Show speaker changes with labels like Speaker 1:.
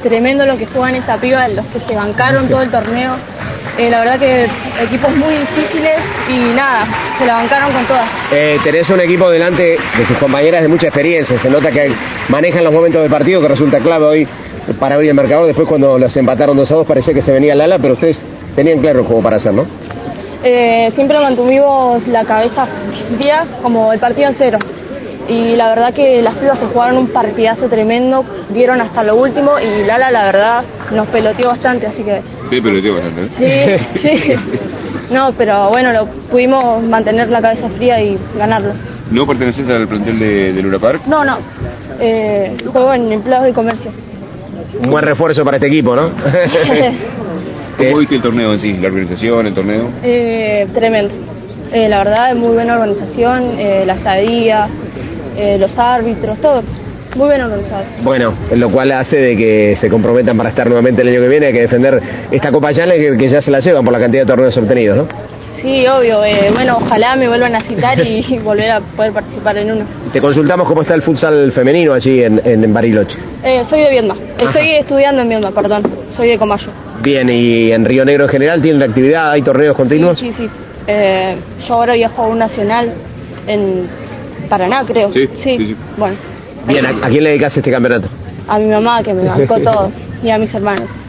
Speaker 1: tremendo lo que juegan esta piba, los que se bancaron todo el torneo. La verdad que equipos muy difíciles y nada, se la bancaron con todas.
Speaker 2: Tenés un equipo delante de tus compañeras de mucha experiencia, se nota que manejan los momentos del partido, que resulta clave hoy para abrir el marcador. Después cuando los empataron 2-2 parecía que se venía el ala, pero ustedes tenían claro el juego para hacer, ¿no?
Speaker 1: Siempre mantuvimos la cabeza fría como el partido en cero. Y la verdad que las pibas se jugaron un partidazo tremendo, dieron hasta lo último y Lala la verdad nos peloteó bastante, así que...
Speaker 3: Sí, peloteó bastante, ¿eh?
Speaker 1: Sí. No, pero bueno, pudimos mantener la cabeza fría y ganarlo.
Speaker 3: ¿No perteneces al plantel de Luna Park?
Speaker 1: No. Juego en empleados de comercio.
Speaker 2: Un buen refuerzo para este equipo, ¿no?
Speaker 3: ¿Cómo viste el torneo en sí? ¿La organización, el torneo?
Speaker 1: Tremendo. La verdad es muy buena organización, la estadía, los árbitros, todo. Muy bien organizado. Bueno,
Speaker 2: lo cual hace de que se comprometan para estar nuevamente el año que viene. Hay que defender esta Copa Challenge que ya se la llevan por la cantidad de torneos obtenidos, ¿no?
Speaker 1: Sí, obvio. Bueno, ojalá me vuelvan a citar y volver a poder participar en uno.
Speaker 2: Te consultamos cómo está el futsal femenino allí en Bariloche.
Speaker 1: Soy de Viedma. Estoy estudiando en Viedma, perdón. Soy de Comayo.
Speaker 2: Bien, ¿y en Río Negro en general tienen actividad? ¿Hay torneos continuos?
Speaker 1: Sí. Yo ahora viajo a un nacional en Paraná, creo.
Speaker 3: Sí.
Speaker 1: Bueno.
Speaker 2: Bien, ¿a quién le dedicas este campeonato?
Speaker 1: A mi mamá, que me bancó todo, y a mis hermanos.